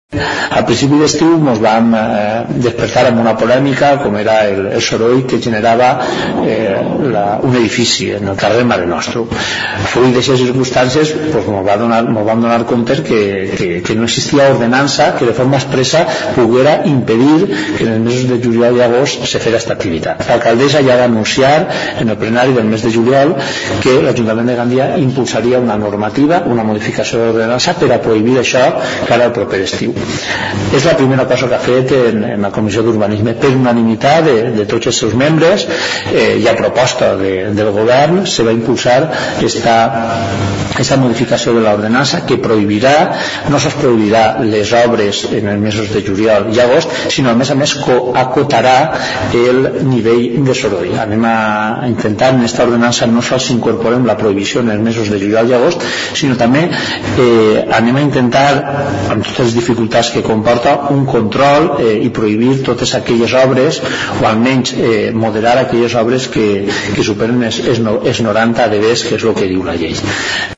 Al principi d'estiu ens vam despertar amb una polèmica com era el soroll que generava un edifici en el carrer Mare Nostrum. Fruit d'aquestes circumstàncies ens vam donar compte que no existia ordenança que de forma expressa poguera impedir que en els mesos de juliol i agost se fera aquesta activitat. L'alcaldessa ja va anunciar en el plenari del mes de juliol que l'Ajuntament de Gandia impulsaria una normativa, una modificació d'ordenança per a prohibir això cara al proper estiu. És la primera cosa que ha fet en la Comissió d'Urbanisme per unanimitat de tots els seus membres i a proposta del govern se va impulsar aquesta modificació de l'ordenança que prohibirà, no sols prohibirà les obres en els mesos de juliol i agost, sinó a més acotarà el nivell de soroll. Anem a intentar en aquesta ordenança no sols incorporem la prohibició en els mesos de juliol i agost, sinó també anem a intentar, amb totes les dificultats que comporta, un control i prohibir totes aquelles obres o almenys moderar aquelles obres que superen els 90 dB, que és el que diu la llei.